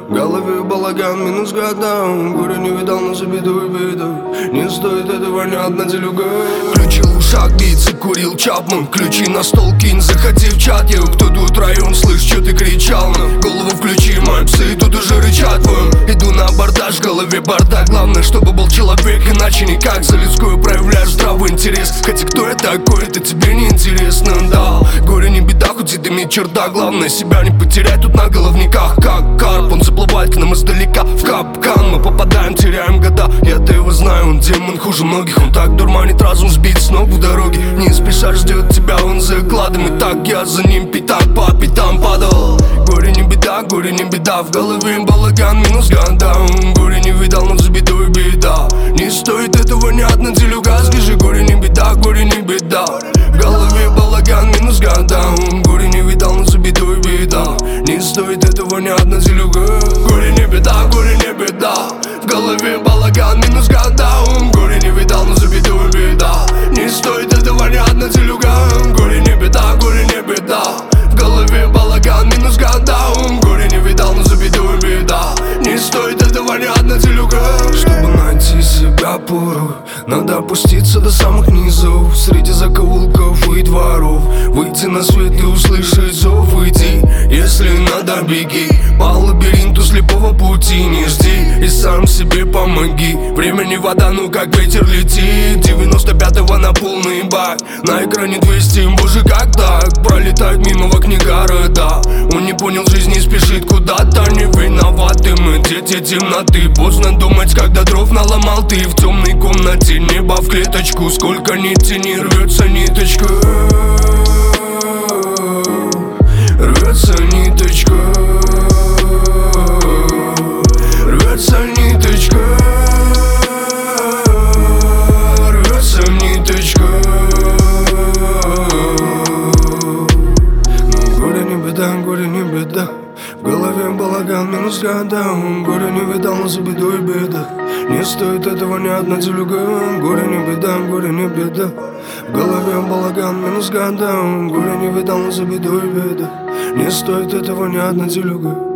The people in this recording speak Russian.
В голове балаган минус года. Горе не видал, но за беду и беду. Не стоит этого ни одна делюга. Включил в ушах битс и курил Чапман. Ключи на стол кинь, заходи в чат. Я кто тут район, слышь, что ты кричал нам. Голову включи, мои псы тут уже рычат вон. Иду на абордаж, в голове бардак. Главное, чтобы был человек, иначе никак. За людскую проявляешь здравый интерес. Хотя кто я такой, это тебе не интересно, да. Горе не беда, хоть и дымит чердак. Главное себя не потерять тут на головниках. Как карп, он заплывает к нам издалека в капкан. Мы попадаем, теряем года. Я-то его знаю, он демон хуже многих. Он так дурманит разум, сбит с ног в дороге. Не спеша ждет тебя, он за кладом. И так я за ним пятак по пятам падал. Горе не беда, в голове балаган минус года. Горе не видал, но за беду и беда. Не стоит этого ни одна делюга. Скажи, горе не беда. В голове балаган минус года. Горе не видал, но за беду и беда. Не стоит этого ни одна делюга. Горе не беда. В голове балаган минус года. Горе не видал, но за беду и беда. Не стоит этого ни одна делюга. Горе не беда. В голове балаган минус года. Горе не видал, но за беду и беда. Не стоит этого ни одна делюга. Чтобы найти себя порой, надо опуститься до самых низов. Среди закоулков и дворов выйти на свет и услышать зов. Иди, если надо, беги по лабиринту слепого пути. Не жди и сам себе помоги. Время не вода, ну как ветер летит. 95-го на полный бак. На экране 200, боже, как так? Пролетают мимо в окне города. Он не понял жизни и спешит куда-то. Не виноваты мы, дети темноты. Поздно думать, когда дров наломал ты. В темной комнате, небо в клеточку. Сколько нитей, не рвется ниточка. Рвется ниточка. Рвется ниточка. Рвется ниточка. Но горе не беда. В голове балаган минус года. Горе не видал, но за беду и беда. Не стоит этого ни одна делюга. Горе не беда. В голове балаган минус года. Горе не видал, но за беду и беда. Не стоит этого ни одна делюга.